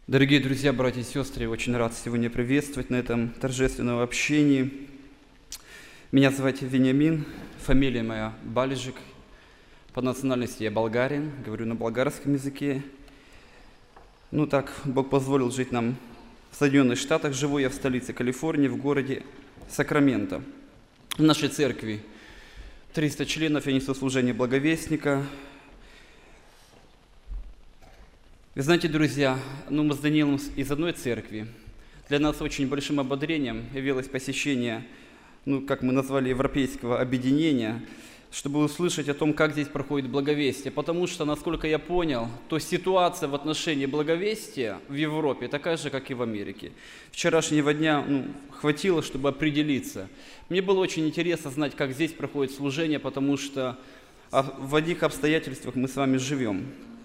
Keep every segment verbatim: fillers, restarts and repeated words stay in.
Дорогие друзья, братья и сестры, очень рад сегодня приветствовать на этом торжественном общении. Меня зовут Вениамин, фамилия моя Балежик. По национальности я болгарин, говорю на болгарском языке. Ну так, Бог позволил жить нам в Соединенных Штатах. Живу я в столице Калифорнии, в городе Сакраменто. В нашей церкви триста членов, я несу служение благовестника. Вы знаете, друзья, ну мы с Даниилом из одной церкви. Для нас очень большим ободрением явилось посещение, ну как мы назвали, европейского объединения, чтобы услышать о том, как здесь проходит благовестие. Потому что, насколько я понял, то ситуация в отношении благовестия в Европе такая же, как и в Америке. Вчерашнего дня ну, хватило, чтобы определиться. Мне было очень интересно знать, как здесь проходит служение, потому что в одних обстоятельствах мы с вами живем.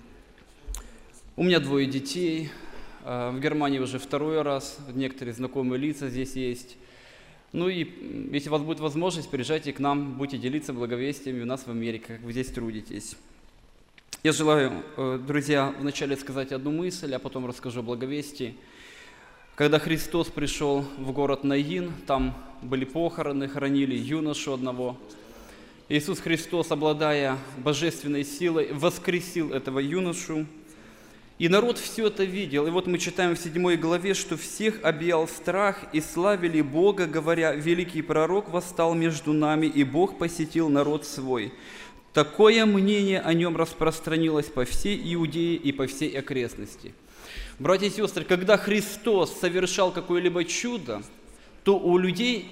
У меня двое детей, в Германии уже второй раз, некоторые знакомые лица здесь есть. Ну и если у вас будет возможность, приезжайте к нам, будете делиться благовестиями у нас в Америке, как вы здесь трудитесь. Я желаю, друзья, вначале сказать одну мысль, а потом расскажу о благовестии. Когда Христос пришел в город Наин, там были похороны, хоронили юношу одного. Иисус Христос, обладая божественной силой, воскресил этого юношу. И народ все это видел. И вот мы читаем в седьмой главе, что всех объял страх и славили Бога, говоря: «Великий пророк восстал между нами, и Бог посетил народ свой». Такое мнение о нем распространилось по всей Иудее и по всей окрестности. Братья и сестры, когда Христос совершал какое-либо чудо, то у людей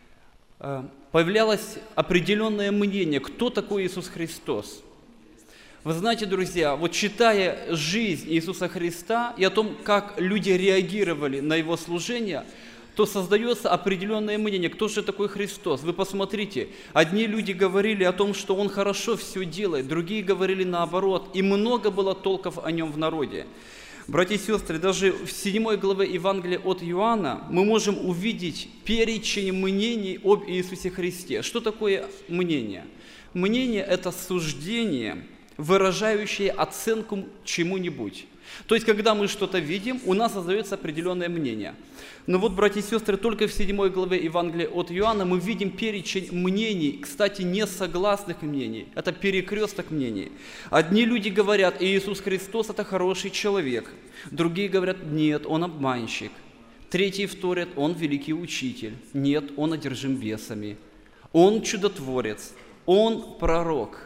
появлялось определенное мнение, кто такой Иисус Христос. Вы знаете, друзья, вот читая жизнь Иисуса Христа и о том, как люди реагировали на Его служение, то создается определенное мнение, кто же такой Христос. Вы посмотрите, одни люди говорили о том, что Он хорошо все делает, другие говорили наоборот, и много было толков о Нем в народе. Братья и сестры, даже в седьмой главе Евангелия от Иоанна мы можем увидеть перечень мнений об Иисусе Христе. Что такое мнение? Мнение – это суждение, выражающие оценку чему-нибудь. То есть, когда мы что-то видим, у нас создается определенное мнение. Но вот, братья и сестры, только в седьмой главе Евангелия от Иоанна мы видим перечень мнений, кстати, несогласных мнений. Это перекресток мнений. Одни люди говорят: Иисус Христос – это хороший человек. Другие говорят: нет, Он обманщик. Третьи вторят: Он великий учитель. Нет, Он одержим бесами. Он чудотворец. Он пророк.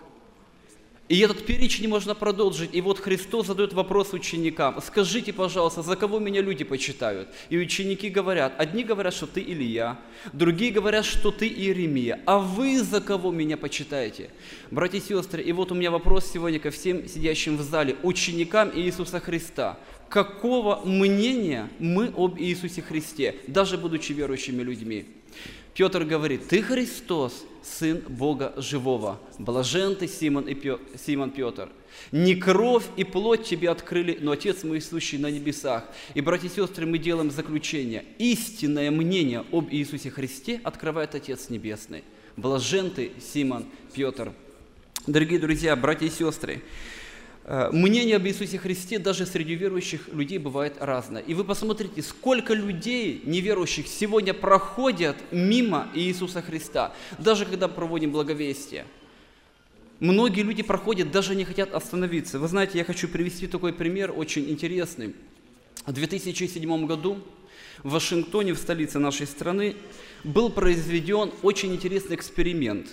И этот перечень можно продолжить. И вот Христос задает вопрос ученикам: скажите, пожалуйста, за кого меня люди почитают? И ученики говорят, одни говорят, что ты Илия, другие говорят, что ты Иеремия. А вы за кого меня почитаете? Братья и сестры, и вот у меня вопрос сегодня ко всем сидящим в зале, ученикам Иисуса Христа. Какого мнения мы об Иисусе Христе, даже будучи верующими людьми? Петр говорит: ты Христос, Сын Бога Живого. Блажен ты, Симон, и Пё... Симон Петр. Не кровь и плоть тебе открыли, но Отец мой, сущий на небесах. И, братья и сестры, мы делаем заключение. Истинное мнение об Иисусе Христе открывает Отец Небесный. Блажен ты, Симон Петр. Дорогие друзья, братья и сестры, мнение об Иисусе Христе даже среди верующих людей бывает разное. И вы посмотрите, сколько людей неверующих сегодня проходят мимо Иисуса Христа, даже когда проводим благовестие. Многие люди проходят, даже не хотят остановиться. Вы знаете, я хочу привести такой пример, очень интересный. В две тысячи седьмом году в Вашингтоне, в столице нашей страны, был произведен очень интересный эксперимент.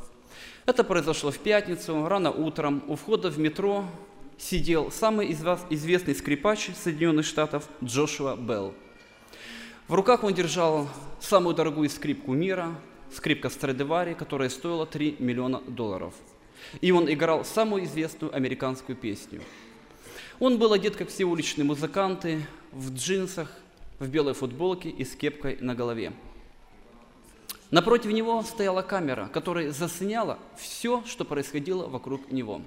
Это произошло в пятницу, рано утром. У входа в метро сидел самый известный скрипач Соединенных Штатов Джошуа Белл. В руках он держал самую дорогую скрипку мира, скрипка Страдивари, которая стоила три миллиона долларов. И он играл самую известную американскую песню. Он был одет, как все уличные музыканты, в джинсах, в белой футболке и с кепкой на голове. Напротив него стояла камера, которая засняла все, что происходило вокруг него.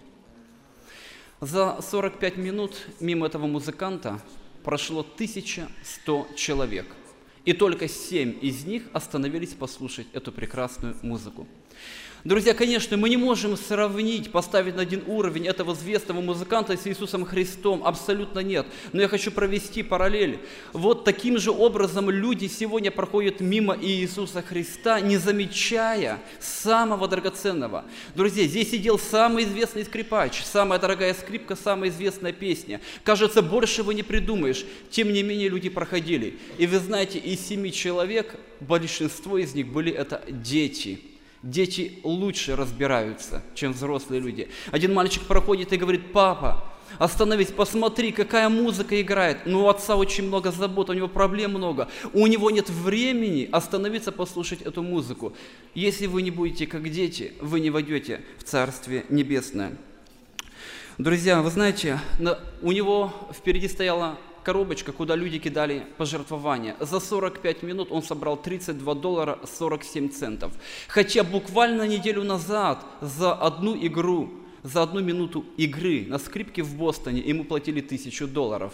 За сорок пять минут мимо этого музыканта прошло тысяча сто человек. И только семь из них остановились послушать эту прекрасную музыку. Друзья, конечно, мы не можем сравнить, поставить на один уровень этого известного музыканта с Иисусом Христом. Абсолютно нет. Но я хочу провести параллель. Вот таким же образом люди сегодня проходят мимо Иисуса Христа, не замечая самого драгоценного. Друзья, здесь сидел самый известный скрипач, самая дорогая скрипка, самая известная песня. Кажется, больше вы не придумаешь. Тем не менее, люди проходили. И вы знаете, из семи человек, большинство из них были это дети. Дети лучше разбираются, чем взрослые люди. Один мальчик проходит и говорит: папа, остановись, посмотри, какая музыка играет. Но у отца очень много забот, у него проблем много. У него нет времени остановиться, послушать эту музыку. Если вы не будете как дети, вы не войдете в Царствие Небесное. Друзья, вы знаете, у него впереди стояла коробочка, куда люди кидали пожертвования. За сорок пять минут он собрал тридцать два доллара сорок семь центов. Хотя буквально неделю назад за одну игру, за одну минуту игры на скрипке в Бостоне ему платили тысячу долларов.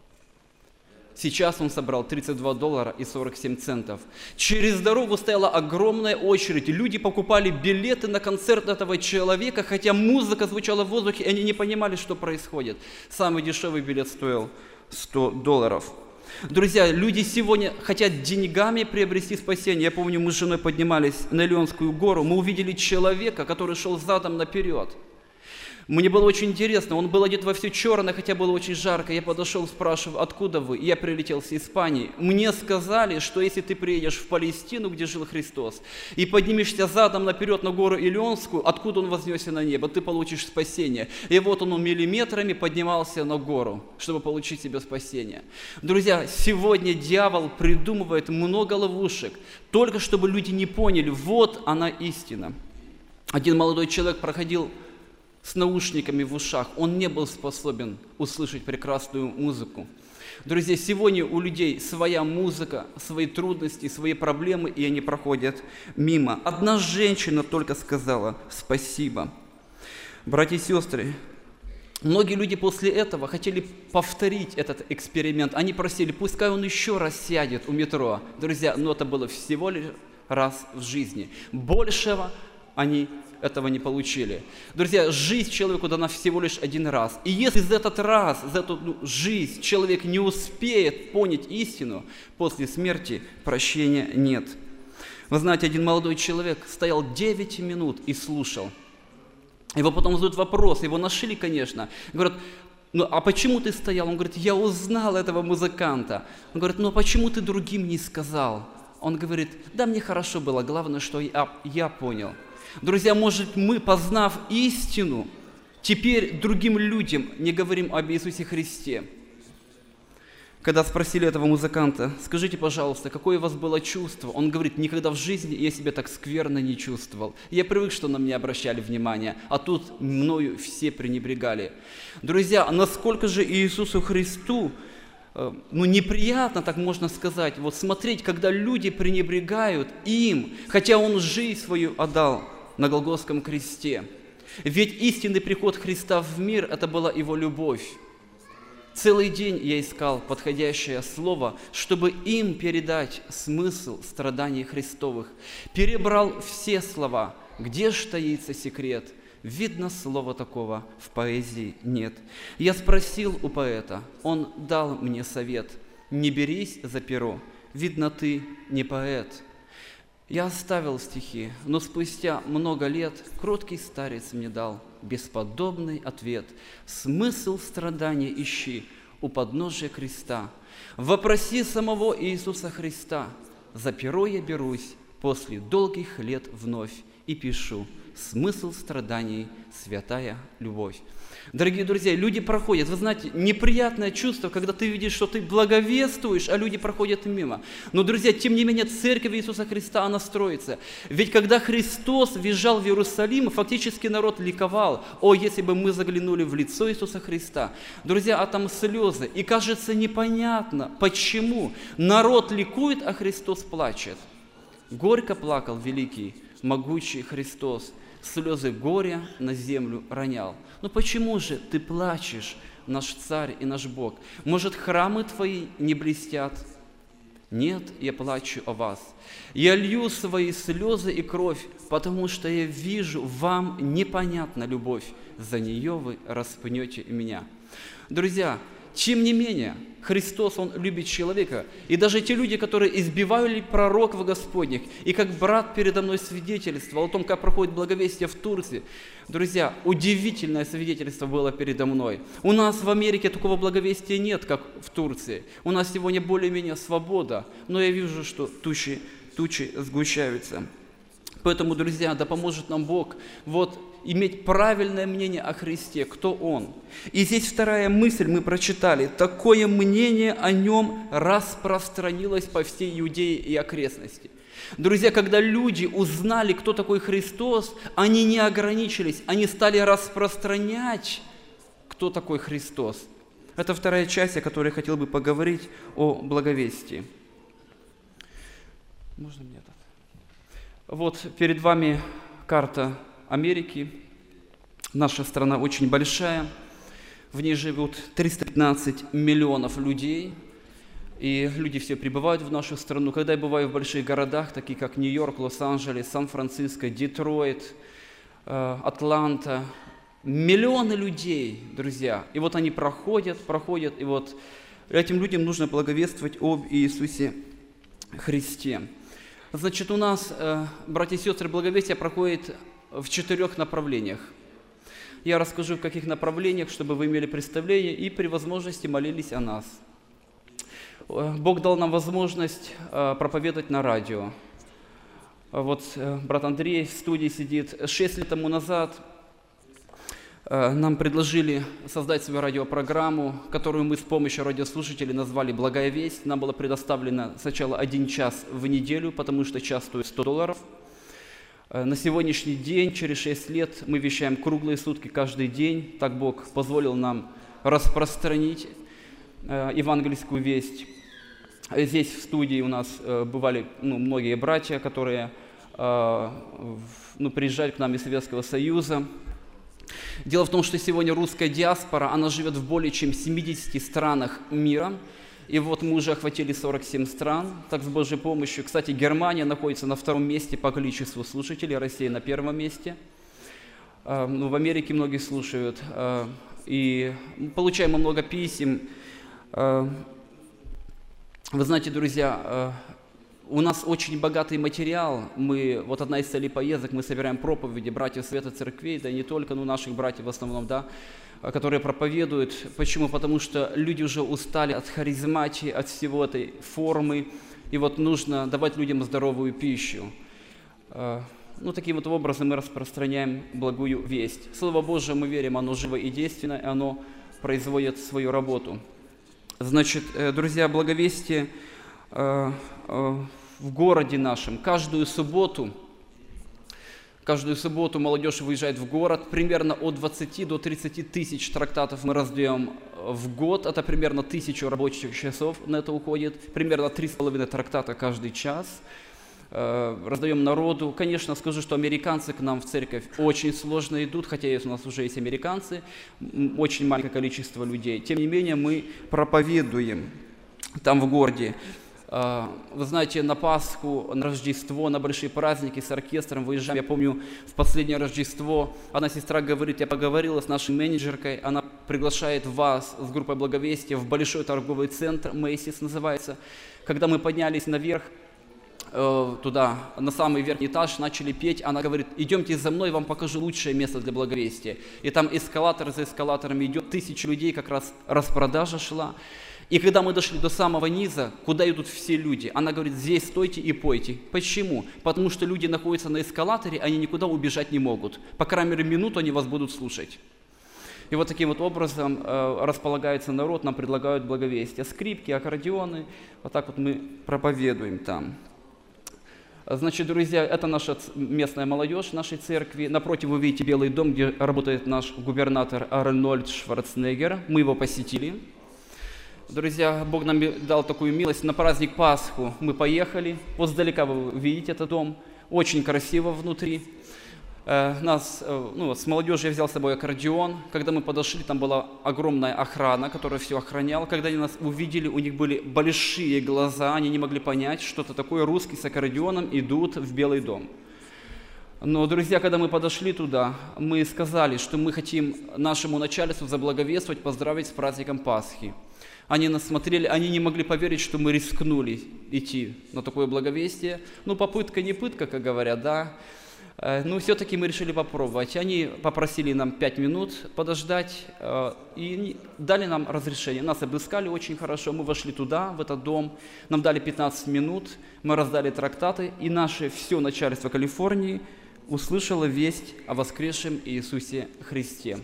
Сейчас он собрал тридцать два доллара и сорок семь центов. Через дорогу стояла огромная очередь. Люди покупали билеты на концерт этого человека, хотя музыка звучала в воздухе, и они не понимали, что происходит. Самый дешевый билет стоил сто долларов. Друзья, люди сегодня хотят деньгами приобрести спасение. Я помню, мы с женой поднимались на Илионскую гору, мы увидели человека, который шел задом наперед. Мне было очень интересно, он был одет во все черное, хотя было очень жарко. Я подошел, спрашиваю: откуда вы? Я прилетел с Испании. Мне сказали, что если ты приедешь в Палестину, где жил Христос, и поднимешься задом наперед на гору Илионскую, откуда он вознесся на небо, ты получишь спасение. И вот он миллиметрами поднимался на гору, чтобы получить себе спасение. Друзья, сегодня дьявол придумывает много ловушек, только чтобы люди не поняли, вот она истина. Один молодой человек проходил с наушниками в ушах, он не был способен услышать прекрасную музыку. Друзья, сегодня у людей своя музыка, свои трудности, свои проблемы, и они проходят мимо. Одна женщина только сказала спасибо. Братья и сестры, многие люди после этого хотели повторить этот эксперимент. Они просили, пускай он еще раз сядет у метро. Друзья, но это было всего лишь раз в жизни. Большего они этого не получили. Друзья, жизнь человеку дана всего лишь один раз. И если за этот раз, за эту ну, жизнь человек не успеет понять истину, после смерти прощения нет. Вы знаете, один молодой человек стоял девять минут и слушал. Его потом задают вопрос, его нашли, конечно. Говорят: ну а почему ты стоял? Он говорит: я узнал этого музыканта. Он говорит: ну а почему ты другим не сказал? Он говорит: да мне хорошо было, главное, что я, я понял. Друзья, может, мы, познав истину, теперь другим людям не говорим об Иисусе Христе. Когда спросили этого музыканта: скажите, пожалуйста, какое у вас было чувство? Он говорит: никогда в жизни я себя так скверно не чувствовал. Я привык, что на меня обращали внимание, а тут мною все пренебрегали. Друзья, насколько же Иисусу Христу ну, неприятно, так можно сказать, вот смотреть, когда люди пренебрегают им, хотя Он жизнь свою отдал на Голгофском кресте. Ведь истинный приход Христа в мир – это была Его любовь. Целый день я искал подходящее слово, чтобы им передать смысл страданий Христовых. Перебрал все слова. Где ж таится секрет? Видно, слова такого в поэзии нет. Я спросил у поэта, он дал мне совет: не берись за перо, видно, ты не поэт. Я оставил стихи, но спустя много лет кроткий старец мне дал бесподобный ответ. Смысл страдания ищи у подножия креста. Вопроси самого Иисуса Христа. За перо я берусь после долгих лет вновь и пишу: смысл страданий – святая любовь. Дорогие друзья, люди проходят, вы знаете, неприятное чувство, когда ты видишь, что ты благовествуешь, а люди проходят мимо. Но, друзья, тем не менее, церковь Иисуса Христа, она строится. Ведь когда Христос въезжал в Иерусалим, фактически народ ликовал: о, если бы мы заглянули в лицо Иисуса Христа. Друзья, а там слезы. И кажется непонятно, почему народ ликует, а Христос плачет. Горько плакал великий, могучий Христос, слезы горя на землю ронял. Но почему же ты плачешь, наш Царь и наш Бог? Может, храмы твои не блестят? Нет, я плачу о вас. Я лью свои слезы и кровь, потому что я вижу, вам непонятна любовь. За нее вы распнете меня». Друзья, тем не менее, Христос, Он любит человека. И даже те люди, которые избивали пророков Господних, и как брат передо мной свидетельствовал о том, как проходит благовестие в Турции. Друзья, удивительное свидетельство было передо мной. У нас в Америке такого благовестия нет, как в Турции. У нас сегодня более-менее свобода, но я вижу, что тучи, тучи сгущаются. Поэтому, друзья, да поможет нам Бог вот иметь правильное мнение о Христе, кто Он. И здесь вторая мысль мы прочитали. Такое мнение о Нем распространилось по всей Иудее и окрестности. Друзья, когда люди узнали, кто такой Христос, они не ограничились, они стали распространять, кто такой Христос. Это вторая часть, о которой я хотел бы поговорить, о благовестии. Можно мне это? Вот перед вами карта Америки. Наша страна очень большая. В ней живут триста пятнадцать миллионов людей. И люди все прибывают в нашу страну. Когда я бываю в больших городах, таких как Нью-Йорк, Лос-Анджелес, Сан-Франциско, Детройт, Атланта, миллионы людей, друзья. И вот они проходят, проходят, и вот этим людям нужно благовествовать об Иисусе Христе. Значит, у нас, братья и сестры, благовестие проходит в четырех направлениях. Я расскажу, в каких направлениях, чтобы вы имели представление и при возможности молились о нас. Бог дал нам возможность проповедовать на радио. Вот брат Андрей в студии сидит. Шесть лет тому назад нам предложили создать свою радиопрограмму, которую мы с помощью радиослушателей назвали «Благая весть». Нам было предоставлено сначала один час в неделю, потому что час стоит сто долларов. На сегодняшний день, через шесть лет, мы вещаем круглые сутки каждый день. Так Бог позволил нам распространить евангельскую весть. Здесь в студии у нас бывали ну, многие братья, которые ну, приезжали к нам из Советского Союза. Дело в том, что сегодня русская диаспора, она живет в более чем семидесяти странах мира. И вот мы уже охватили сорок семь стран, так с Божьей помощью. Кстати, Германия находится на втором месте по количеству слушателей, Россия на первом месте. Ну, в Америке многие слушают. И получаем мы много писем. Вы знаете, друзья, у нас очень богатый материал. Мы, вот одна из целей поездок, мы собираем проповеди братьев Света Церквей, да и не только, но наших братьев в основном, да, которые проповедуют. Почему? Потому что люди уже устали от харизматии, от всего этой формы, и вот нужно давать людям здоровую пищу. Ну, таким вот образом мы распространяем благую весть. Слово Божие, мы верим, оно живо и действенное, и оно производит свою работу. Значит, друзья, благовестие в городе нашем. Каждую субботу, каждую субботу молодежь выезжает в город. Примерно от двадцати до тридцати тысяч трактатов мы раздаем в год. Это примерно тысячу рабочих часов на это уходит. Примерно три с половиной трактата каждый час. Раздаем народу. Конечно, скажу, что американцы к нам в церковь очень сложно идут, хотя у нас уже есть американцы, очень маленькое количество людей. Тем не менее, мы проповедуем там в городе. Вы знаете, на Пасху, на Рождество, на большие праздники с оркестром выезжаем. Я помню, в последнее Рождество одна сестра говорит, я поговорила с нашей менеджеркой, она приглашает вас с группой благовестия в большой торговый центр, Мэйсис называется. Когда мы поднялись наверх, туда, на самый верхний этаж, начали петь, она говорит, идемте за мной, вам покажу лучшее место для благовестия. И там эскалатор за эскалатором идет, тысячи людей, как раз распродажа шла. И когда мы дошли до самого низа, куда идут все люди, она говорит, здесь стойте и пойте. Почему? Потому что люди находятся на эскалаторе, они никуда убежать не могут. По крайней мере, минуту они вас будут слушать. И вот таким вот образом э, располагается народ, нам предлагают благовестие. Скрипки, аккордеоны, вот так вот мы проповедуем там. Значит, друзья, это наша местная молодежь нашей церкви. Напротив вы видите Белый дом, где работает наш губернатор Арнольд Шварценеггер. Мы его посетили. Друзья, Бог нам дал такую милость. На праздник Пасху мы поехали. Вот сдалека вы видите этот дом. Очень красиво внутри. Э, нас, э, ну, с молодежью я взял с собой аккордеон. Когда мы подошли, там была огромная охрана, которая все охраняла. Когда они нас увидели, у них были большие глаза, они не могли понять, что это такое. Русские с аккордеоном идут в Белый дом. Но, друзья, когда мы подошли туда, мы сказали, что мы хотим нашему начальству заблаговествовать, поздравить с праздником Пасхи. Они нас смотрели, они не могли поверить, что мы рискнули идти на такое благовестие. Ну, попытка не пытка, как говорят, да. Но все-таки мы решили попробовать. Они попросили нам пять минут подождать и дали нам разрешение. Нас обыскали очень хорошо, мы вошли туда, в этот дом, нам дали пятнадцать минут, мы раздали трактаты, и наше все начальство Калифорнии услышало весть о воскресшем Иисусе Христе.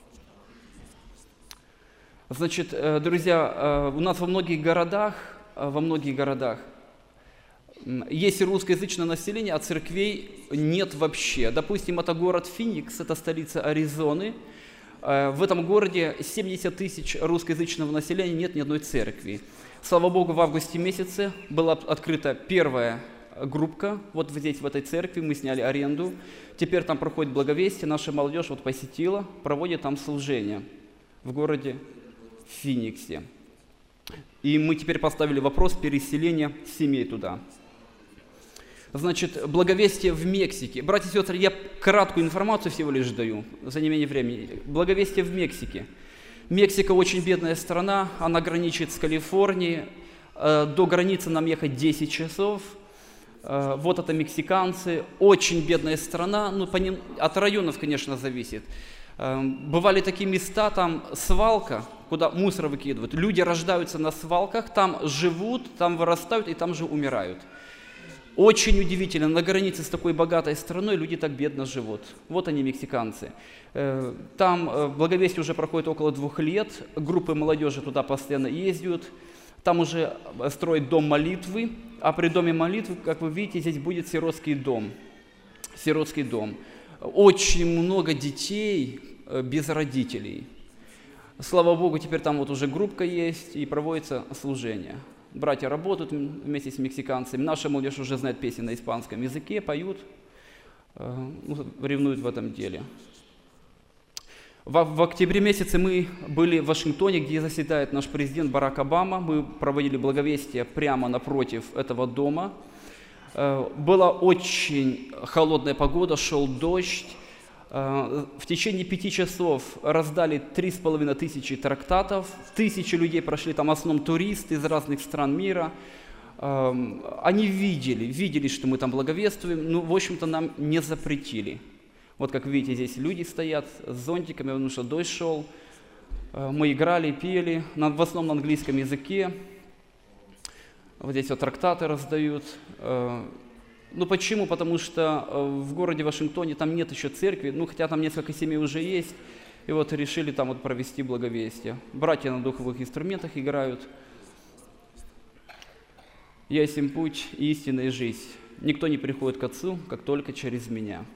Значит, друзья, у нас во многих городах, во многих городах есть русскоязычное население, а церквей нет вообще. Допустим, это город Феникс, это столица Аризоны. В этом городе семьдесят тысяч русскоязычного населения, нет ни одной церкви. Слава Богу, в августе месяце была открыта первая группка, вот здесь, в этой церкви, мы сняли аренду. Теперь там проходит благовестие, наша молодежь вот посетила, проводит там служение в городе Фениксе. И мы теперь поставили вопрос переселения семей туда. Значит, благовестие в Мексике. Братья и сестры, я краткую информацию всего лишь даю, за неимение времени. Благовестие в Мексике. Мексика очень бедная страна, она граничит с Калифорнией. До границы нам ехать десять часов. Вот это мексиканцы. Очень бедная страна, ну, по ним, от районов, конечно, зависит. Бывали такие места, там свалка, куда мусор выкидывают. Люди рождаются на свалках, там живут, там вырастают и там же умирают. Очень удивительно, на границе с такой богатой страной люди так бедно живут. Вот они, мексиканцы. Там благовестие уже проходит около двух лет, группы молодежи туда постоянно ездят. Там уже строят дом молитвы, а при доме молитвы, как вы видите, здесь будет сиротский дом. Сиротский дом. Очень много детей без родителей. Слава Богу, теперь там вот уже группка есть и проводится служение. Братья работают вместе с мексиканцами. Наша молодежь уже знает песни на испанском языке, поют, ну, ревнуют в этом деле. В, в октябре месяце мы были в Вашингтоне, где заседает наш президент Барак Обама. Мы проводили благовестие прямо напротив этого дома. Была очень холодная погода, шел дождь. В течение пяти часов раздали три с половиной тысячи трактатов. Тысячи людей прошли, там в основном туристы из разных стран мира. Они видели, видели, что мы там благовествуем, но, в общем-то, нам не запретили. Вот как видите, здесь люди стоят с зонтиками, потому что дождь шел. Мы играли, пели, в основном на английском языке. Вот здесь вот трактаты раздают. Ну почему? Потому что в городе Вашингтоне там нет еще церкви, ну хотя там несколько семей уже есть. И вот решили там вот провести благовестие. Братья на духовых инструментах играют. «Я есть им путь и истинная жизнь. Никто не приходит к Отцу, как только через меня».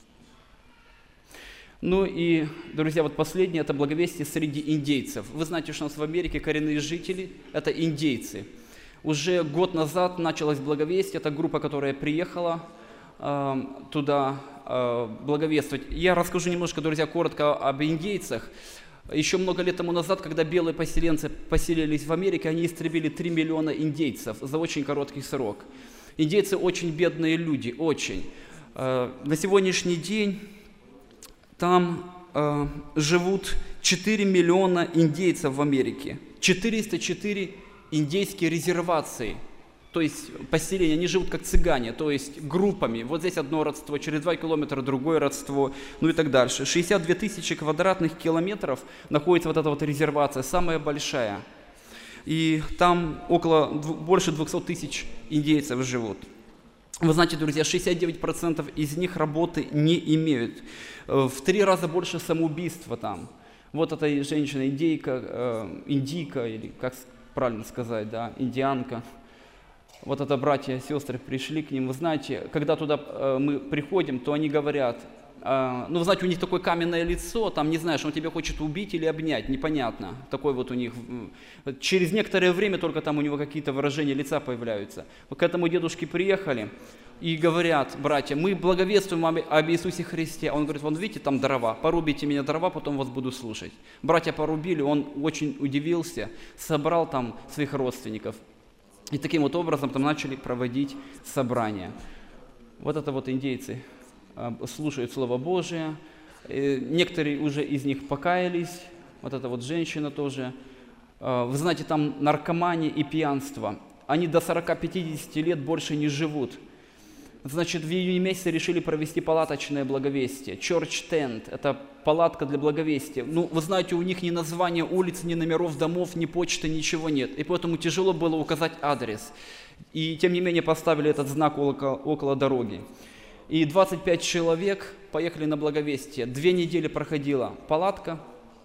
Ну и, друзья, вот последнее – это благовестие среди индейцев. Вы знаете, что у нас в Америке коренные жители – это индейцы. Уже год назад началось благовестие, это группа, которая приехала э, туда э, благовествовать. Я расскажу немножко, друзья, коротко об индейцах. Еще много лет тому назад, когда белые поселенцы поселились в Америке, они истребили три миллиона индейцев за очень короткий срок. Индейцы очень бедные люди, очень. Э, на сегодняшний день там э, живут четыре миллиона индейцев в Америке, четыреста четыре индейские резервации, то есть поселения, они живут как цыгане, то есть группами. Вот здесь одно родство, через два километра другое родство, ну и так дальше. шестьдесят две тысячи квадратных километров находится вот эта вот резервация, самая большая. И там около, больше двухсот тысяч индейцев живут. Вы знаете, друзья, шестьдесят девять процентов из них работы не имеют. В три раза больше самоубийства там. Вот эта женщина-индейка, э, индийка, или как правильно сказать, да, индианка. Вот это братья и сестры пришли к ним. Вы знаете, когда туда э, мы приходим, то они говорят, ну, вы знаете, у них такое каменное лицо, там не знаешь, он тебя хочет убить или обнять, непонятно. Такой вот у них, через некоторое время только там у него какие-то выражения лица появляются. К этому дедушке приехали и говорят: братья, мы благовествуем об Иисусе Христе. Он говорит: вон видите, там дрова, порубите меня дрова, потом вас буду слушать. Братья порубили, он очень удивился, собрал там своих родственников. И таким вот образом там начали проводить собрания. Вот это вот индейцы слушают Слово Божие. Некоторые уже из них покаялись. Вот эта вот женщина тоже. Вы знаете, там наркомания и пьянство. Они до сорока-пятидесяти лет больше не живут. Значит, в июне месяце решили провести палаточное благовестие. Church Tent – это палатка для благовестия. Ну, вы знаете, у них ни названия улиц, ни номеров домов, ни почты, ничего нет. И поэтому тяжело было указать адрес. И тем не менее поставили этот знак около, около дороги. И двадцать пять человек поехали на благовестие. Две недели проходила палатка.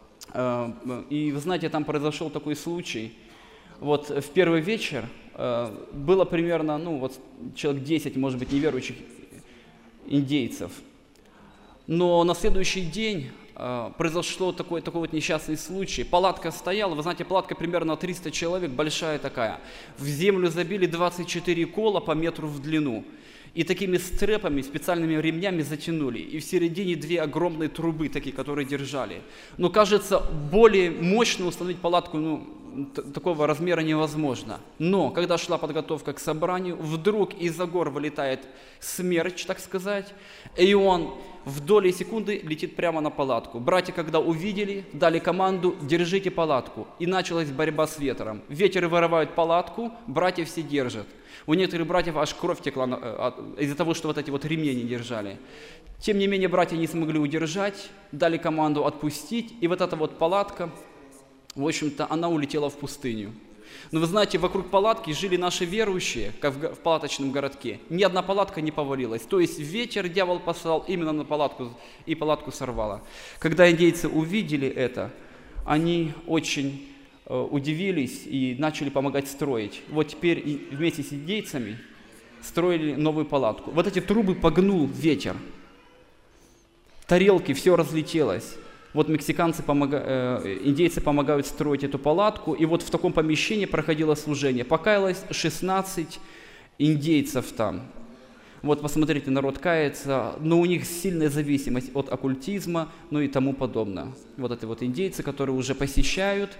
И вы знаете, там произошел такой случай. Вот в первый вечер было примерно, ну вот человек десять, может быть, неверующих индейцев. Но на следующий день произошло такой, такой вот несчастный случай. Палатка стояла, вы знаете, палатка примерно триста человек, большая такая. В землю забили двадцать четыре кола по метру в длину. И такими стрепами, специальными ремнями затянули. И в середине две огромные трубы такие, которые держали. Но кажется, более мощно установить палатку, ну, такого размера невозможно. Но, когда шла подготовка к собранию, вдруг из-за гор вылетает смерч, так сказать, и он в доли секунды летит прямо на палатку. Братья, когда увидели, дали команду: держите палатку. И началась борьба с ветром. Ветер вырывает палатку, братья все держат. У некоторых братьев аж кровь текла из-за того, что вот эти вот ремни не держали. Тем не менее, братья не смогли удержать, дали команду отпустить, и вот эта вот палатка, в общем-то, она улетела в пустыню. Но вы знаете, вокруг палатки жили наши верующие, как в палаточном городке. Ни одна палатка не повалилась. То есть ветер дьявол послал именно на палатку, и палатку сорвало. Когда индейцы увидели это, они очень э, удивились и начали помогать строить. Вот теперь и вместе с индейцами строили новую палатку. Вот эти трубы погнул ветер. Тарелки, все разлетелось. Вот мексиканцы, помога... э, индейцы помогают строить эту палатку, и вот в таком помещении проходило служение. Покаялось шестнадцать индейцев там. Вот посмотрите, народ кается, но у них сильная зависимость от оккультизма, ну и тому подобное. Вот это вот индейцы, которые уже посещают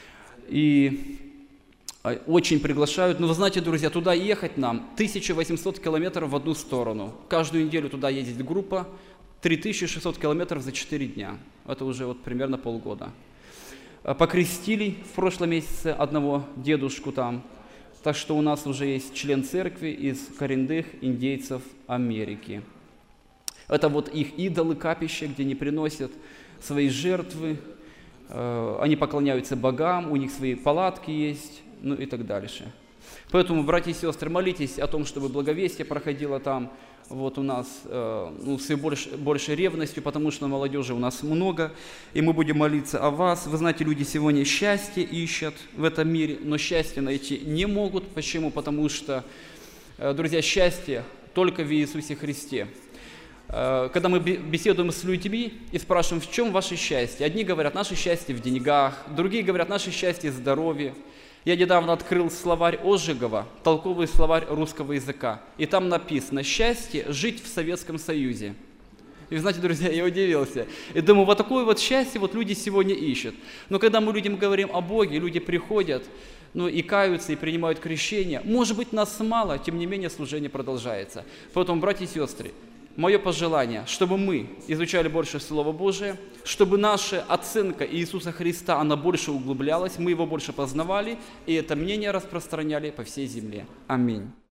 и очень приглашают. Но вы знаете, друзья, туда ехать нам тысяча восемьсот километров в одну сторону. Каждую неделю туда ездит группа. три тысячи шестьсот километров за четыре дня. Это уже вот примерно полгода. Покрестили в прошлом месяце одного дедушку там. Так что у нас уже есть член церкви из коренных индейцев Америки. Это вот их идолы, капища, где они приносят свои жертвы. Они поклоняются богам, у них свои палатки есть, ну и так дальше. Поэтому, братья и сестры, молитесь о том, чтобы благовестие проходило там. Вот у нас э, ну, все больше, больше ревностью, потому что молодежи у нас много, и мы будем молиться о вас. Вы знаете, люди сегодня счастье ищут в этом мире, но счастье найти не могут. Почему? Потому что, э, друзья, счастье только в Иисусе Христе. Э, когда мы беседуем с людьми и спрашиваем, в чем ваше счастье, одни говорят, наше счастье в деньгах, другие говорят, наше счастье в здоровье. Я недавно открыл словарь Ожегова, толковый словарь русского языка, и там написано «Счастье – жить в Советском Союзе». И знаете, друзья, я удивился. И думаю, вот такое вот счастье вот люди сегодня ищут. Но когда мы людям говорим о Боге, люди приходят, ну и каются, и принимают крещение. Может быть, нас мало, тем не менее служение продолжается. Поэтому, братья и сестры, мое пожелание, чтобы мы изучали больше Слова Божие, чтобы наша оценка Иисуса Христа, она больше углублялась, мы Его больше познавали, и это мнение распространяли по всей земле. Аминь.